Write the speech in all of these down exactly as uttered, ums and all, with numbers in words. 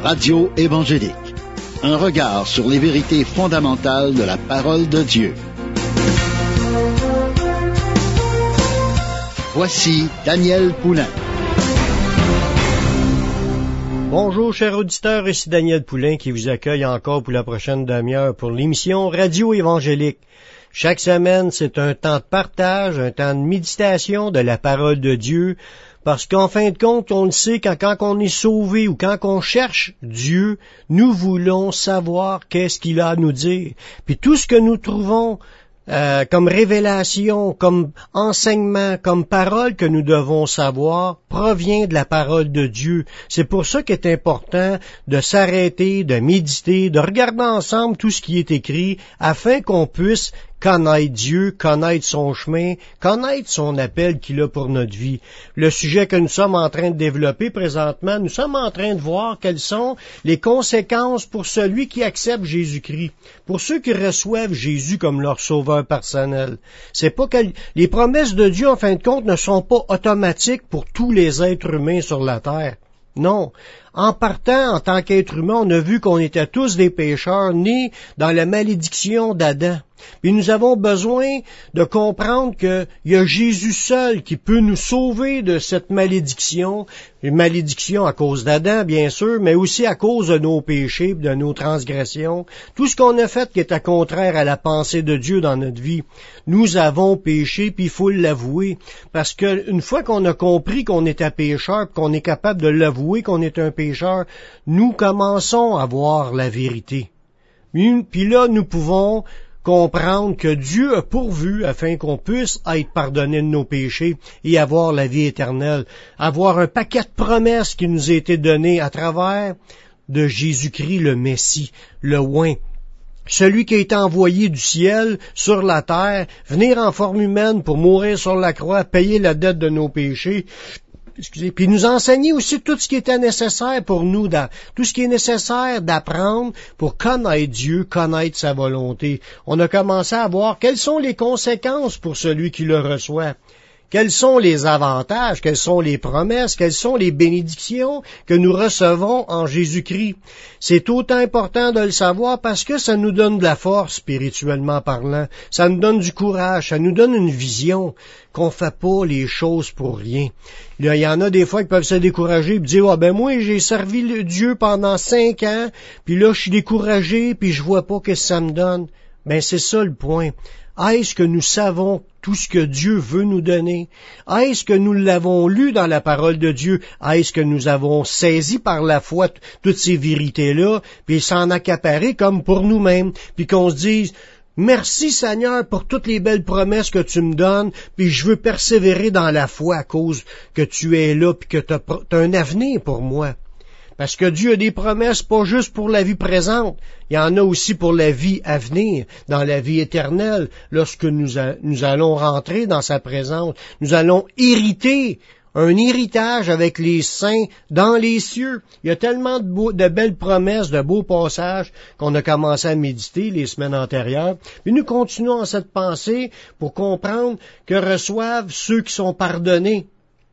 Radio évangélique. Un regard sur les vérités fondamentales de la parole de Dieu. Voici Daniel Poulain. Bonjour chers auditeurs, ici Daniel Poulain qui vous accueille encore pour la prochaine demi-heure pour l'émission Radio évangélique. Chaque semaine, c'est un temps de partage, un temps de méditation de la parole de Dieu, parce qu'en fin de compte, on le sait, quand, quand on est sauvé ou quand on cherche Dieu, nous voulons savoir qu'est-ce qu'il a à nous dire. Puis tout ce que nous trouvons Euh, comme révélation, comme enseignement, comme parole que nous devons savoir, provient de la parole de Dieu. C'est pour ça qu'il est important de s'arrêter, de méditer, de regarder ensemble tout ce qui est écrit, afin qu'on puisse connaître Dieu, connaître son chemin, connaître son appel qu'il a pour notre vie. Le sujet que nous sommes en train de développer présentement, nous sommes en train de voir quelles sont les conséquences pour celui qui accepte Jésus-Christ, pour ceux qui reçoivent Jésus comme leur sauveur personnel. C'est pas que les promesses de Dieu, en fin de compte, ne sont pas automatiques pour tous les êtres humains sur la terre. Non. En partant, en tant qu'être humain, on a vu qu'on était tous des pécheurs, nés dans la malédiction d'Adam. Puis nous avons besoin de comprendre qu'il y a Jésus seul qui peut nous sauver de cette malédiction, une malédiction à cause d'Adam, bien sûr, mais aussi à cause de nos péchés, de nos transgressions. Tout ce qu'on a fait qui est contraire à la pensée de Dieu dans notre vie. Nous avons péché, puis il faut l'avouer. Parce que une fois qu'on a compris qu'on était pécheur, qu'on est capable de l'avouer qu'on est un pécheur, nous commençons à voir la vérité. Puis là, nous pouvons comprendre que Dieu a pourvu afin qu'on puisse être pardonné de nos péchés et avoir la vie éternelle, avoir un paquet de promesses qui nous a été données à travers de Jésus-Christ le Messie, le oint. Celui qui a été envoyé du ciel sur la terre, venir en forme humaine pour mourir sur la croix, payer la dette de nos péchés, excusez, puis nous enseigner aussi tout ce qui était nécessaire pour nous, tout ce qui est nécessaire d'apprendre pour connaître Dieu, connaître sa volonté. On a commencé à voir quelles sont les conséquences pour celui qui le reçoit. Quels sont les avantages, quelles sont les promesses, quelles sont les bénédictions que nous recevons en Jésus-Christ. C'est autant important de le savoir parce que ça nous donne de la force spirituellement parlant, ça nous donne du courage, ça nous donne une vision qu'on fait pas les choses pour rien. Il y en a des fois qui peuvent se décourager et dire « Ah ben moi j'ai servi le Dieu pendant cinq ans, puis là je suis découragé, puis je vois pas que ça me donne. » Ben c'est ça le point. Est-ce que nous savons tout ce que Dieu veut nous donner? Est-ce que nous l'avons lu dans la parole de Dieu? Est-ce que nous avons saisi par la foi t- toutes ces vérités-là, puis s'en accaparer comme pour nous-mêmes, puis qu'on se dise « Merci Seigneur pour toutes les belles promesses que tu me donnes, puis je veux persévérer dans la foi à cause que tu es là, puis que tu as un avenir pour moi. » Parce que Dieu a des promesses pas juste pour la vie présente, il y en a aussi pour la vie à venir, dans la vie éternelle, lorsque nous, a, nous allons rentrer dans sa présence. Nous allons hériter un héritage avec les saints dans les cieux. Il y a tellement de, beau, de belles promesses, de beaux passages qu'on a commencé à méditer les semaines antérieures. Puis nous continuons en cette pensée pour comprendre que reçoivent ceux qui sont pardonnés.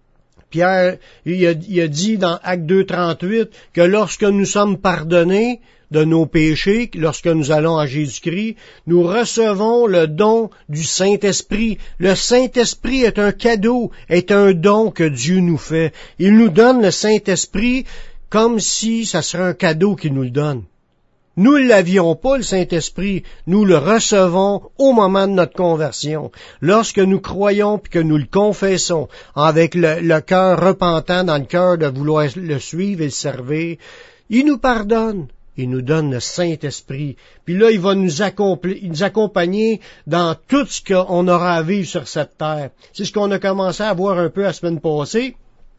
Pierre, il a, il a dit dans Actes deux trente-huit que lorsque nous sommes pardonnés de nos péchés, lorsque nous allons à Jésus-Christ, nous recevons le don du Saint-Esprit. Le Saint-Esprit est un cadeau, est un don que Dieu nous fait. Il nous donne le Saint-Esprit comme si ça serait un cadeau qu'il nous le donne. Nous ne l'avions pas, le Saint-Esprit. Nous le recevons au moment de notre conversion. Lorsque nous croyons puis que nous le confessons avec le, le cœur repentant dans le cœur de vouloir le suivre et le servir, il nous pardonne. Il nous donne le Saint-Esprit. Puis là, il va nous, accompli- nous accompagner dans tout ce qu'on aura à vivre sur cette terre. C'est ce qu'on a commencé à voir un peu la semaine passée.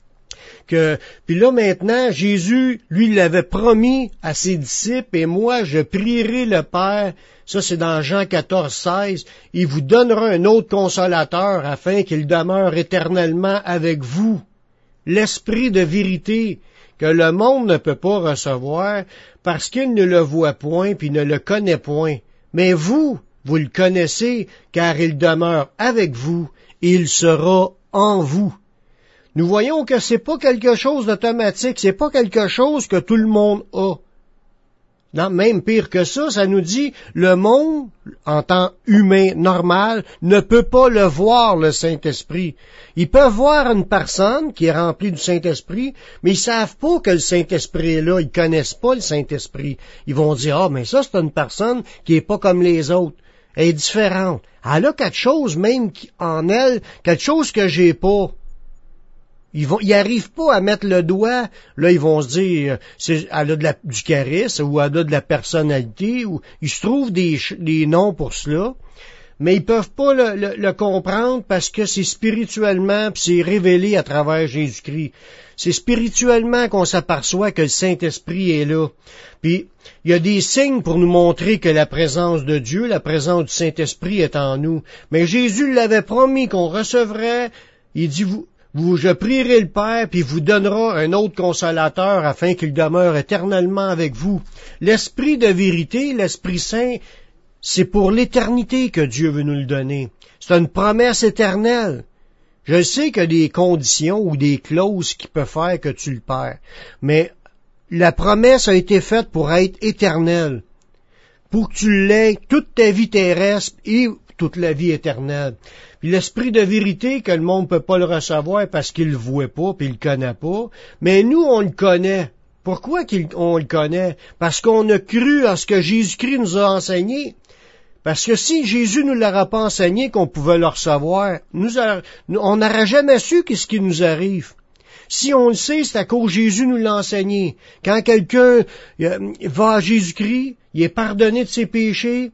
Que, puis là maintenant, Jésus, lui, l'avait promis à ses disciples, et moi, je prierai le Père, ça c'est dans Jean quatorze, seize, il vous donnera un autre consolateur afin qu'il demeure éternellement avec vous. L'esprit de vérité que le monde ne peut pas recevoir parce qu'il ne le voit point puis ne le connaît point. Mais vous, vous le connaissez car il demeure avec vous et il sera en vous. nous voyons que c'est pas quelque chose d'automatique, c'est pas quelque chose que tout le monde a. Non, même pire que ça, ça nous dit, le monde, en tant humain normal, ne peut pas le voir, le Saint-Esprit. Ils peuvent voir une personne qui est remplie du Saint-Esprit, mais ils savent pas que le Saint-Esprit est là, ils connaissent pas le Saint-Esprit. Ils vont dire, ah, mais ça, c'est une personne qui est pas comme les autres. Elle est différente. Elle a quelque chose même en elle, quelque chose que j'ai pas. Ils vont, ils arrivent pas à mettre le doigt, là, ils vont se dire, c'est, elle a de la, du charisme, ou elle a de la personnalité, ou ils se trouvent des, des noms pour cela, mais ils peuvent pas le, le, le comprendre parce que c'est spirituellement, puis c'est révélé à travers Jésus-Christ. C'est spirituellement qu'on s'aperçoit que le Saint-Esprit est là. Puis, il y a des signes pour nous montrer que la présence de Dieu, la présence du Saint-Esprit est en nous. Mais Jésus l'avait promis qu'on recevrait, il dit, vous, Vous, je prierai le Père, puis il vous donnera un autre consolateur afin qu'il demeure éternellement avec vous. L'Esprit de vérité, l'Esprit Saint, c'est pour l'éternité que Dieu veut nous le donner. C'est une promesse éternelle. Je sais qu'il y a des conditions ou des clauses qui peuvent faire que tu le perds, mais la promesse a été faite pour être éternelle, pour que tu l'aies toute ta vie terrestre et toute la vie éternelle. Puis l'esprit de vérité que le monde ne peut pas le recevoir parce qu'il le voit pas puis il le connaît pas, mais nous on le connaît. Pourquoi on le connaît? Parce qu'on a cru à ce que Jésus-Christ nous a enseigné. Parce que si Jésus ne nous l'aurait pas enseigné qu'on pouvait le recevoir, nous a, on n'aurait jamais su qu'est-ce qui nous arrive. Si on le sait, c'est à cause que Jésus nous l'a enseigné. Quand quelqu'un va à Jésus-Christ, il est pardonné de ses péchés,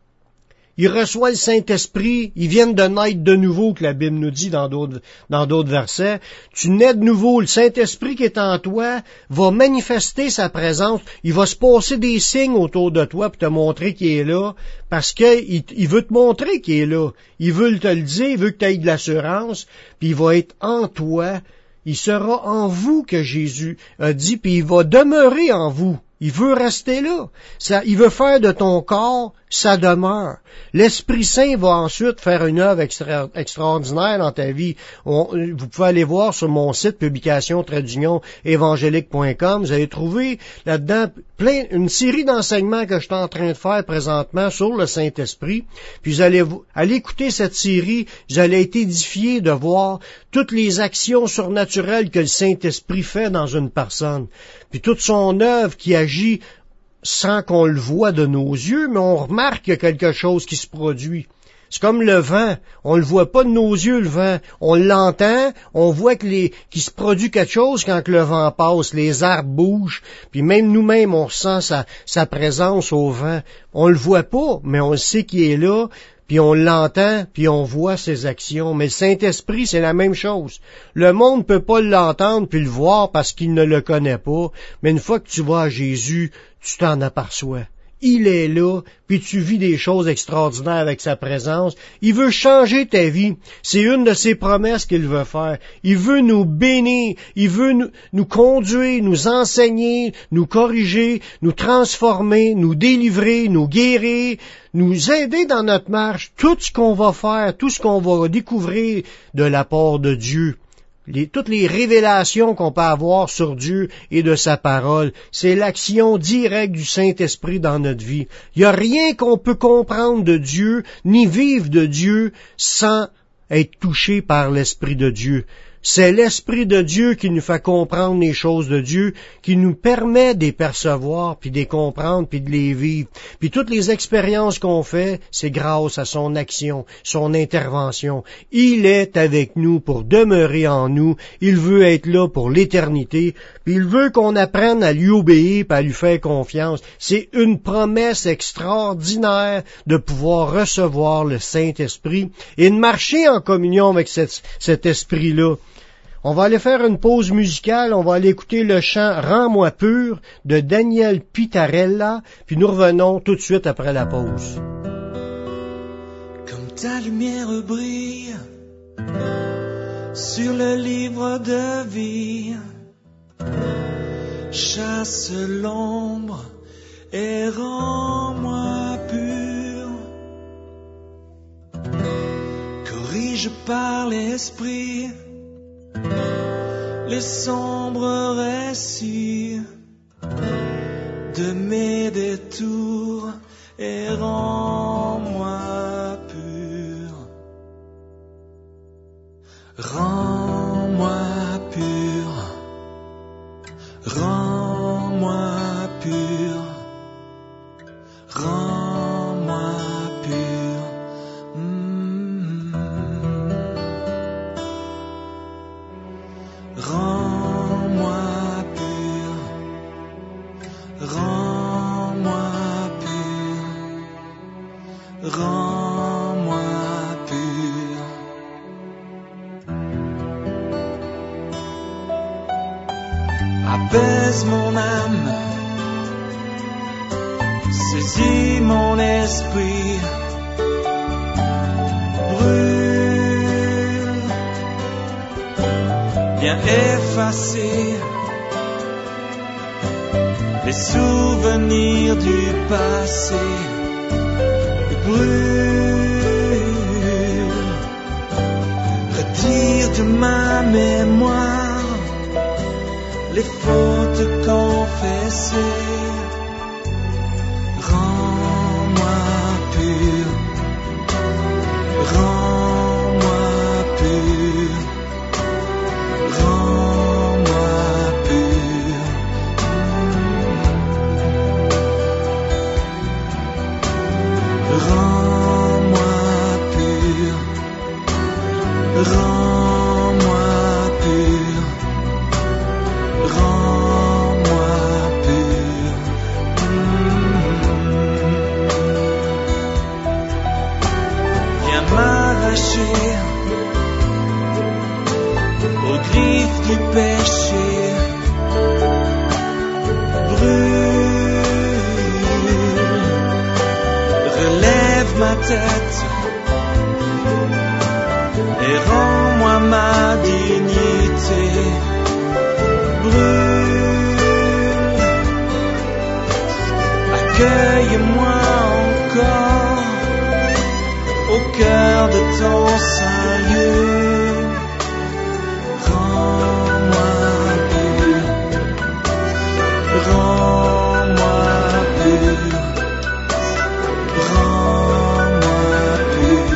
il reçoit le Saint-Esprit, ils viennent de naître de nouveau, que la Bible nous dit dans d'autres, dans d'autres versets. Tu nais de nouveau, le Saint-Esprit qui est en toi va manifester sa présence, il va se passer des signes autour de toi pour te montrer qu'il est là, parce qu'il il veut te montrer qu'il est là. Il veut te le dire, il veut que tu aies de l'assurance, puis il va être en toi, il sera en vous que Jésus a dit, puis il va demeurer en vous. Il veut rester là. Ça, il veut faire de ton corps sa demeure. L'Esprit Saint va ensuite faire une œuvre extra, extraordinaire dans ta vie. On, vous pouvez aller voir sur mon site publication trait d'union évangélique point com. Vous allez trouver là-dedans plein une série d'enseignements que je suis en train de faire présentement sur le Saint-Esprit. Puis vous allez aller écouter cette série. Vous allez être édifiés de voir toutes les actions surnaturelles que le Saint-Esprit fait dans une personne. Puis toute son œuvre qui agit sans qu'on le voit de nos yeux, mais on remarque qu'il y a quelque chose qui se produit. C'est comme le vent. On le voit pas de nos yeux, le vent. On l'entend, on voit que les, qu'il se produit quelque chose quand que le vent passe. Les arbres bougent, puis même nous-mêmes, on ressent sa, sa présence au vent. On le voit pas, mais on sait qu'il est là, puis on l'entend, puis on voit ses actions. Mais le Saint-Esprit, c'est la même chose. Le monde ne peut pas l'entendre puis le voir parce qu'il ne le connaît pas, mais une fois que tu vas à Jésus, tu t'en aperçois. Il est là, puis tu vis des choses extraordinaires avec sa présence. Il veut changer ta vie. C'est une de ses promesses qu'il veut faire. Il veut nous bénir, il veut nous, nous conduire, nous enseigner, nous corriger, nous transformer, nous délivrer, nous guérir, nous aider dans notre marche. Tout ce qu'on va faire, tout ce qu'on va découvrir de la part de Dieu. Les, toutes les révélations qu'on peut avoir sur Dieu et de sa parole, c'est l'action directe du Saint-Esprit dans notre vie. Il n'y a rien qu'on peut comprendre de Dieu, ni vivre de Dieu, sans être touché par l'Esprit de Dieu. C'est l'Esprit de Dieu qui nous fait comprendre les choses de Dieu, qui nous permet de les percevoir, puis de les comprendre, puis de les vivre. Puis toutes les expériences qu'on fait, c'est grâce à son action, son intervention. Il est avec nous pour demeurer en nous. Il veut être là pour l'éternité. Puis il veut qu'on apprenne à lui obéir, puis à lui faire confiance. C'est une promesse extraordinaire de pouvoir recevoir le Saint-Esprit et de marcher en communion avec cet, cet esprit-là. On va aller faire une pause musicale, on va aller écouter le chant « Rends-moi pur » de Daniel Pitarella, puis nous revenons tout de suite après la pause. Comme ta lumière brille sur le livre de vie, chasse l'ombre et rends-moi pur, corrige par l'esprit les sombres récits de mes détours et rends-moi pur. Rends-moi pur. Rends-moi pur. Rends-moi pur. Mmh. Rends-moi pur. Rends-moi pur. Rends-moi pur. Apaise mon âme, saisis mon esprit, brûle, viens effacer les souvenirs du passé, brûle, retire de ma mémoire les fautes confessées. Rends-moi pur. Rends-moi pur. Rends-moi pur. Rends-moi pur. Rends-moi pur. Rends-moi pur. Viens m'arracher aux griffes du péché. Brûle, relève ma tête et rends-moi ma dignité. Brûle, accueille-moi encore au cœur de ton saint lieu. Rends-moi pur. Rends-moi pur. Rends-moi pur.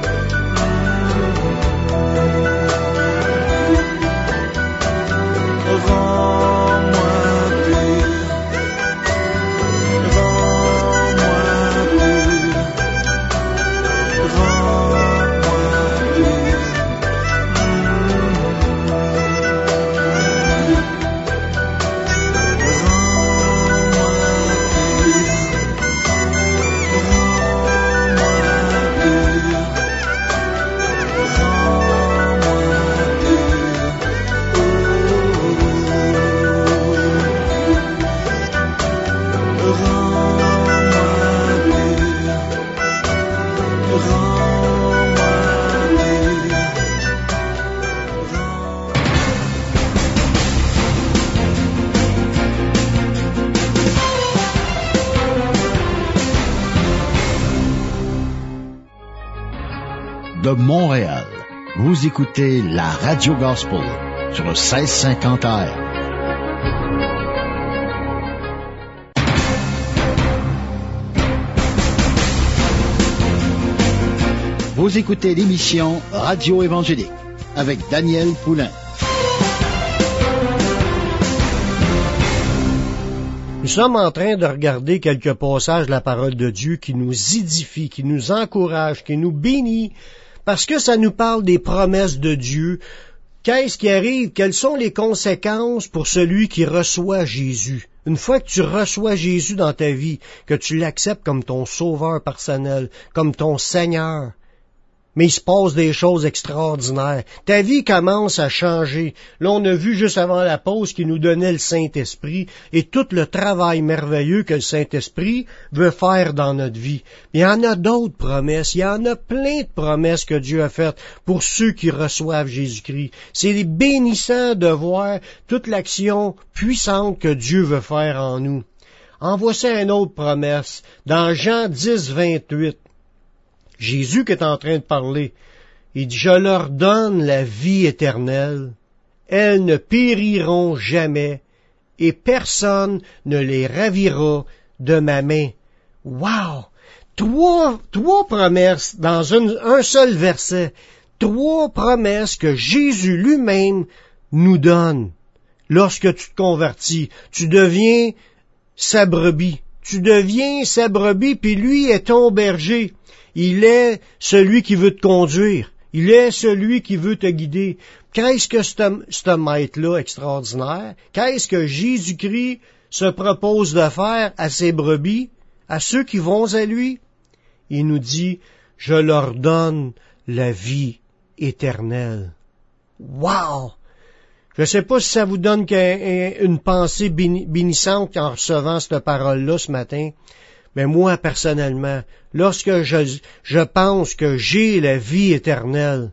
Rends-moi pur. Rends-moi pur. Rends-moi pur. De Montréal, vous écoutez la Radio Gospel sur le seize cinquante A M. Vous écoutez l'émission Radio Évangélique avec Daniel Poulain. Nous sommes en train de regarder quelques passages de la parole de Dieu qui nous édifient, qui nous encouragent, qui nous bénit, parce que ça nous parle des promesses de Dieu. Qu'est-ce qui arrive? Quelles sont les conséquences pour celui qui reçoit Jésus? Une fois que tu reçois Jésus dans ta vie, que tu l'acceptes comme ton sauveur personnel, comme ton Seigneur, mais il se passe des choses extraordinaires. Ta vie commence à changer. Là, on a vu juste avant la pause qu'il nous donnait le Saint-Esprit et tout le travail merveilleux que le Saint-Esprit veut faire dans notre vie. Il y en a d'autres promesses. Il y en a plein de promesses que Dieu a faites pour ceux qui reçoivent Jésus-Christ. C'est bénissant de voir toute l'action puissante que Dieu veut faire en nous. En voici une autre promesse. Dans Jean dix, vingt-huit. Jésus qui est en train de parler, il dit « Je leur donne la vie éternelle, elles ne périront jamais, et personne ne les ravira de ma main. Wow! Trois, trois promesses dans une, un seul verset. Trois promesses que Jésus lui-même nous donne. Lorsque tu te convertis, tu deviens sa brebis. Tu deviens sa brebis, puis lui est ton berger. Il est celui qui veut te conduire. Il est celui qui veut te guider. Qu'est-ce que ce, ce maître-là extraordinaire? Qu'est-ce que Jésus-Christ se propose de faire à ses brebis, à ceux qui vont à lui? Il nous dit, je leur donne la vie éternelle. Wow! Je ne sais pas si ça vous donne une pensée bénissante en recevant cette parole-là ce matin, mais moi, personnellement, lorsque je, je pense que j'ai la vie éternelle,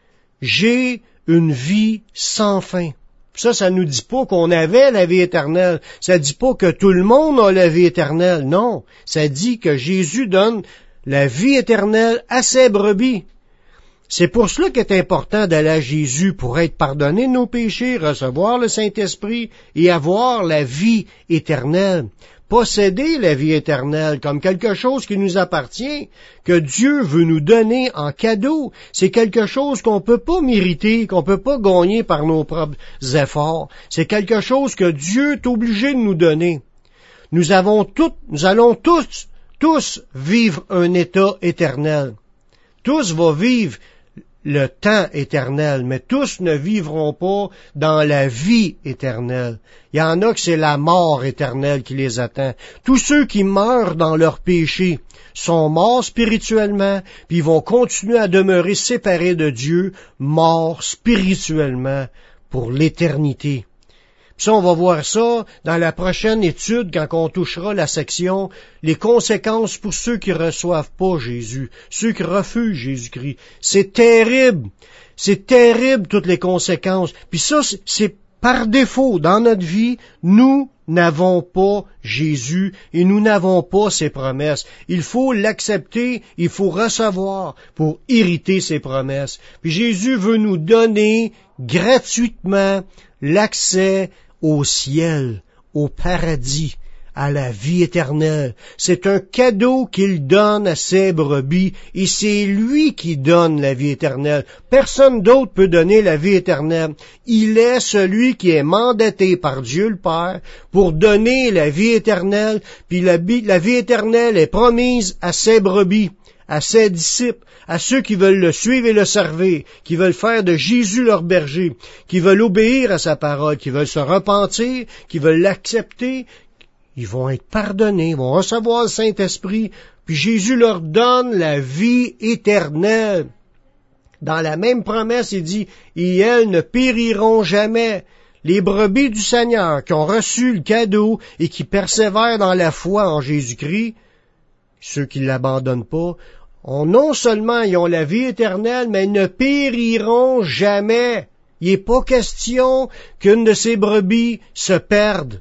j'ai une vie sans fin. Ça, ça nous dit pas qu'on avait la vie éternelle. Ça dit pas que tout le monde a la vie éternelle. Non. Ça dit que Jésus donne la vie éternelle à ses brebis. C'est pour cela qu'il est important d'aller à Jésus pour être pardonné de nos péchés, recevoir le Saint-Esprit et avoir la vie éternelle. Posséder la vie éternelle comme quelque chose qui nous appartient, que Dieu veut nous donner en cadeau. C'est quelque chose qu'on peut pas mériter, qu'on peut pas gagner par nos propres efforts. C'est quelque chose que Dieu est obligé de nous donner. Nous avons tout, nous allons tous, tous vivre un état éternel. Tous vont vivre le temps éternel, mais tous ne vivront pas dans la vie éternelle. Il y en a que c'est la mort éternelle qui les attend. Tous ceux qui meurent dans leur péché sont morts spirituellement, puis ils vont continuer à demeurer séparés de Dieu, morts spirituellement pour l'éternité. Puis ça, on va voir ça dans la prochaine étude quand on touchera la section les conséquences pour ceux qui reçoivent pas Jésus, ceux qui refusent Jésus-Christ. C'est terrible. C'est terrible toutes les conséquences. Puis ça, c'est par défaut dans notre vie, nous n'avons pas Jésus et nous n'avons pas ses promesses. Il faut l'accepter, il faut recevoir pour hériter ses promesses. Puis Jésus veut nous donner gratuitement l'accès au ciel, au paradis, à la vie éternelle. C'est un cadeau qu'il donne à ses brebis et c'est lui qui donne la vie éternelle. Personne d'autre peut donner la vie éternelle. Il est celui qui est mandaté par Dieu le Père pour donner la vie éternelle, puis la, la vie éternelle est promise à ses brebis, à ses disciples, à ceux qui veulent le suivre et le servir, qui veulent faire de Jésus leur berger, qui veulent obéir à sa parole, qui veulent se repentir, qui veulent l'accepter. Ils vont être pardonnés, ils vont recevoir le Saint-Esprit, puis Jésus leur donne la vie éternelle. Dans la même promesse, il dit, « Et elles ne périront jamais. » Les brebis du Seigneur qui ont reçu le cadeau et qui persévèrent dans la foi en Jésus-Christ, ceux qui ne l'abandonnent pas, ont non seulement ils ont la vie éternelle, mais ils ne périront jamais. Il n'est pas question qu'une de ces brebis se perde,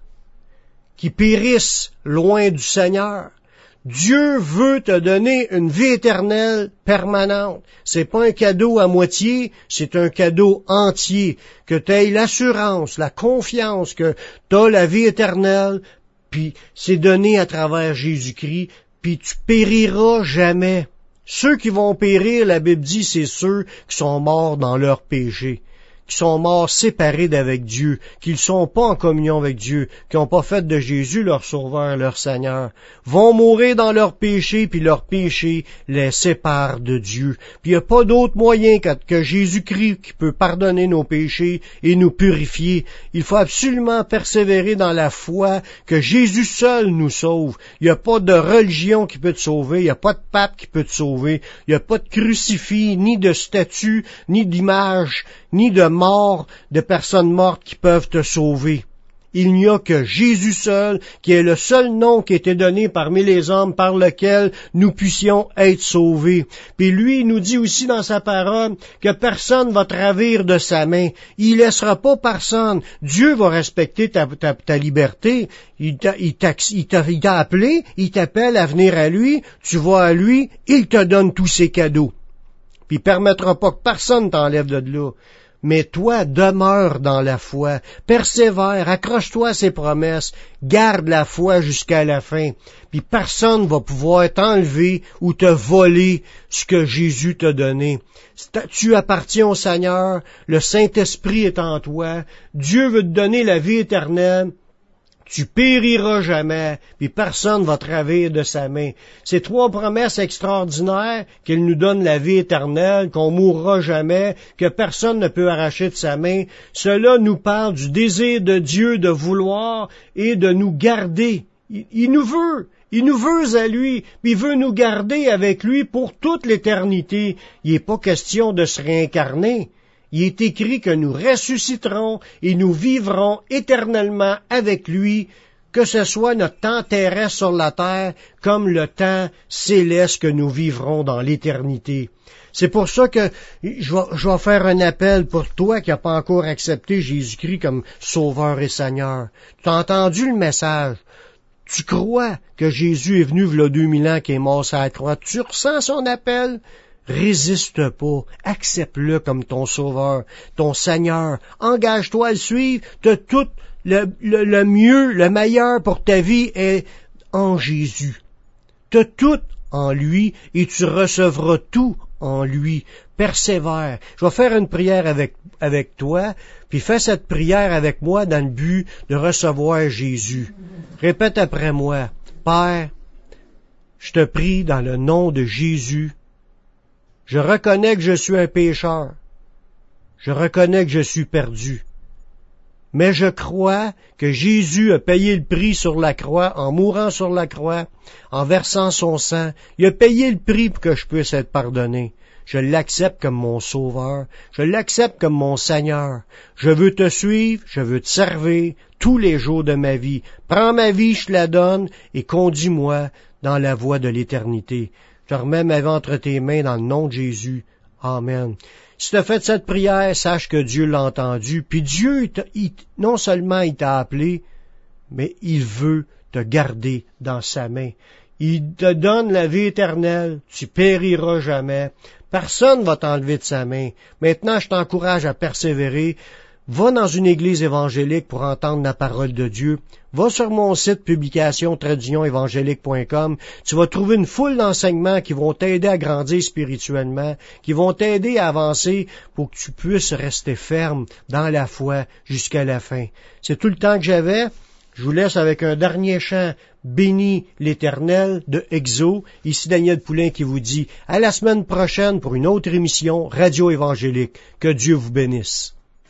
qui périsse loin du Seigneur. Dieu veut te donner une vie éternelle permanente. C'est pas un cadeau à moitié, c'est un cadeau entier. Que tu aies l'assurance, la confiance que tu as la vie éternelle, puis c'est donné à travers Jésus-Christ, puis tu périras jamais. Ceux qui vont périr, la Bible dit, c'est ceux qui sont morts dans leur péché, qui sont morts séparés d'avec Dieu, qui ne sont pas en communion avec Dieu, qui n'ont pas fait de Jésus leur sauveur, leur Seigneur, vont mourir dans leur péché, puis leur péché les sépare de Dieu. Puis il n'y a pas d'autre moyen que, que Jésus-Christ qui peut pardonner nos péchés et nous purifier. Il faut absolument persévérer dans la foi que Jésus seul nous sauve. Il n'y a pas de religion qui peut te sauver, il n'y a pas de pape qui peut te sauver, il n'y a pas de crucifix, ni de statue, ni d'image, ni de mort, de personnes mortes qui peuvent te sauver. Il n'y a que Jésus seul, qui est le seul nom qui a été donné parmi les hommes par lequel nous puissions être sauvés. Puis lui, il nous dit aussi dans sa parole que personne va te ravir de sa main. Il laissera pas personne. Dieu va respecter ta, ta, ta liberté. Il t'a, il, t'a, il, t'a, il t'a appelé, il t'appelle à venir à lui, tu vas à lui, il te donne tous ses cadeaux. Puis il permettra pas que personne t'enlève de là. Mais toi, demeure dans la foi, persévère, accroche-toi à ses promesses, garde la foi jusqu'à la fin, puis personne ne va pouvoir t'enlever ou te voler ce que Jésus t'a donné. Tu appartiens au Seigneur, le Saint-Esprit est en toi, Dieu veut te donner la vie éternelle, tu périras jamais, puis personne ne va te ravir de sa main. Ces trois promesses extraordinaires, qu'il nous donne la vie éternelle, qu'on mourra jamais, que personne ne peut arracher de sa main, cela nous parle du désir de Dieu de vouloir et de nous garder. Il, il nous veut, il nous veut à lui, puis il veut nous garder avec lui pour toute l'éternité. Il n'est pas question de se réincarner. Il est écrit que nous ressusciterons et nous vivrons éternellement avec lui, que ce soit notre temps terrestre sur la terre comme le temps céleste que nous vivrons dans l'éternité. C'est pour ça que je vais, je vais faire un appel pour toi qui n'as pas encore accepté Jésus-Christ comme Sauveur et Seigneur. Tu as entendu le message. Tu crois que Jésus est venu v'là deux mille ans, qui est mort sur la croix. Tu ressens son appel? Résiste pas, accepte-le comme ton sauveur, ton Seigneur, engage-toi à le suivre, t'as tout le, le, le mieux, le meilleur pour ta vie est en Jésus. T'as tout en lui et tu recevras tout en lui. Persévère. Je vais faire une prière avec, avec toi, puis fais cette prière avec moi dans le but de recevoir Jésus. Répète après moi. Père, je te prie dans le nom de Jésus. Je reconnais que je suis un pécheur. Je reconnais que je suis perdu. Mais je crois que Jésus a payé le prix sur la croix, en mourant sur la croix, en versant son sang. Il a payé le prix pour que je puisse être pardonné. Je l'accepte comme mon sauveur. Je l'accepte comme mon Seigneur. Je veux te suivre, je veux te servir tous les jours de ma vie. Prends ma vie, je te la donne, et conduis-moi dans la voie de l'éternité. Je te remets ma vie entre tes mains dans le nom de Jésus. Amen. Si tu as fait cette prière, sache que Dieu l'a entendu. Puis Dieu, il, non seulement il t'a appelé, mais il veut te garder dans sa main. Il te donne la vie éternelle. Tu périras jamais. Personne ne va t'enlever de sa main. Maintenant, je t'encourage à persévérer. Va dans une église évangélique pour entendre la parole de Dieu. Va sur mon site publication traduction évangélique point com. Tu vas trouver une foule d'enseignements qui vont t'aider à grandir spirituellement, qui vont t'aider à avancer pour que tu puisses rester ferme dans la foi jusqu'à la fin. C'est tout le temps que j'avais. Je vous laisse avec un dernier chant, Bénis l'Éternel, de Exo. Ici Daniel Poulain qui vous dit à la semaine prochaine pour une autre émission Radio Évangélique. Que Dieu vous bénisse.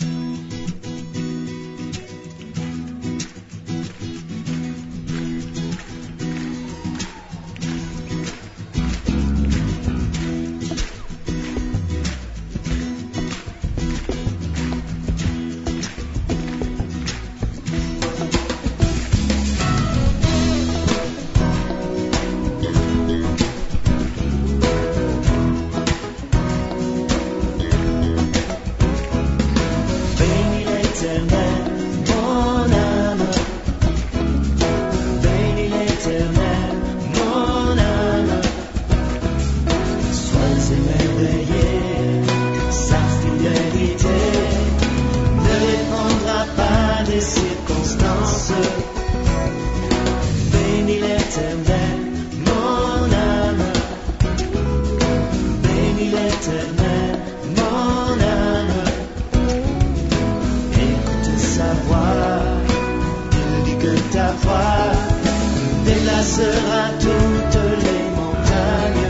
Déplacera toutes les montagnes.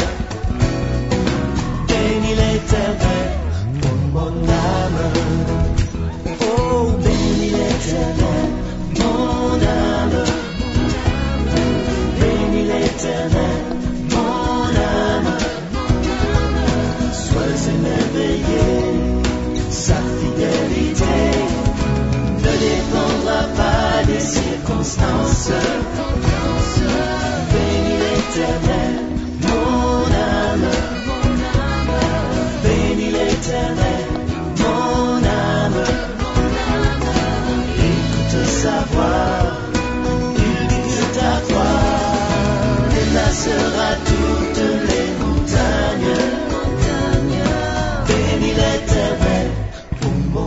Bénis l'Éternel, pour mon âme. Oh, bénis l'Éternel, mon âme. Bénis l'Éternel, mon âme. Sois émerveillé, sa fidélité ne dépendra pas des circonstances. Bénis l'Éternel, mon âme. Bénis l'Éternel, mon âme. Écoute sa voix, il dit ta voix, déplacera toutes les montagnes. Bénis l'Éternel, pour mon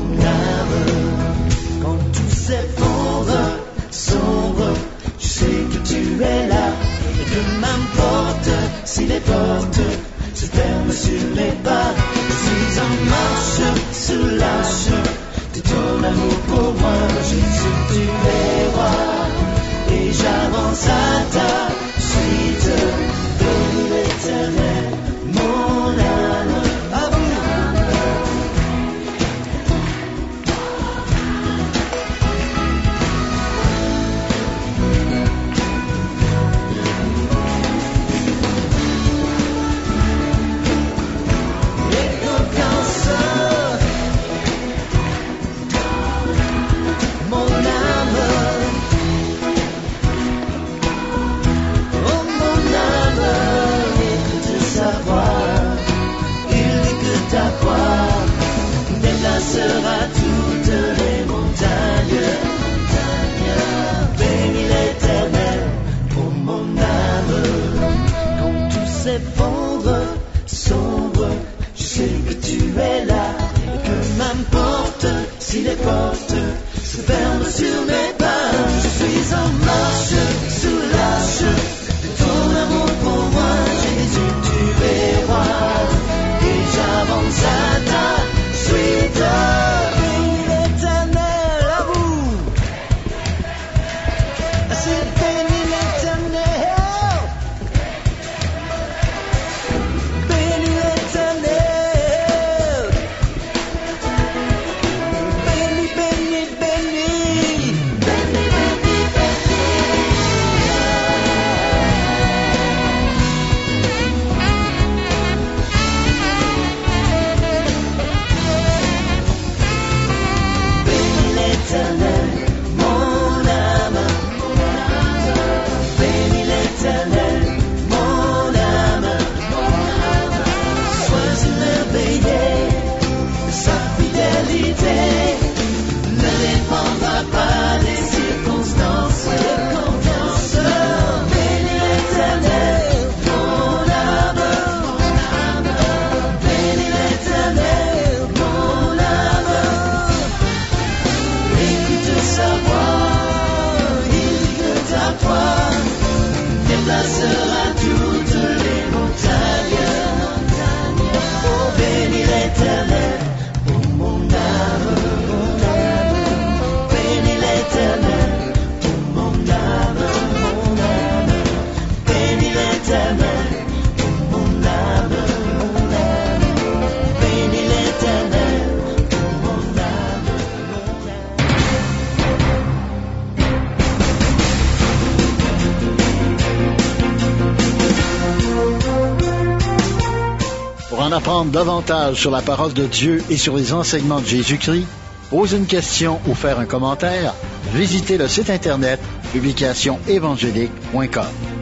les portes se ferment sur mes pas. Je suis en marche sous l'arche de ton amour pour moi. Jésus, tu es roi, et j'avance à ta suite. Bénis l'Éternel, mon âme. À vous. Sera toutes les montagnes. Bénis l'Éternel pour mon âme. Quand tout s'effondre, sombre, je sais que tu es là. Et que m'importe si les portes se ferment sur mes pas. Je suis en marche sous l'arche de ton amour pour moi. Jésus, tu es roi, et j'avance à ta suite. Bénis l'Éternel, à vous. C'est bénis l'Éternel. Bénis l'Éternel. Bénis, bénis, bénis. Bénis, bénis, l'Éternel, mon âme. Bénis l'Éternel, mon âme. Sois émerveillé de sa fidélité. Ne dépendra pas des circonstances. Bénis l'Éternel, mon âme. Bénis l'Éternel, mon âme. Écoute sa voix, il que ta foi déplacera toutes les montagnes. Oh, bénis l'Éternel, pour mon âme, mon âme. Bénis l'Éternel, pour mon âme, mon âme. Bénis l'Éternel, pour mon âme, mon âme. Bénis l'Éternel, pour mon âme, mon âme. Pour en apprendre davantage sur la parole de Dieu et sur les enseignements de Jésus-Christ, poser une question ou faire un commentaire, visitez le site internet publication évangélique point com.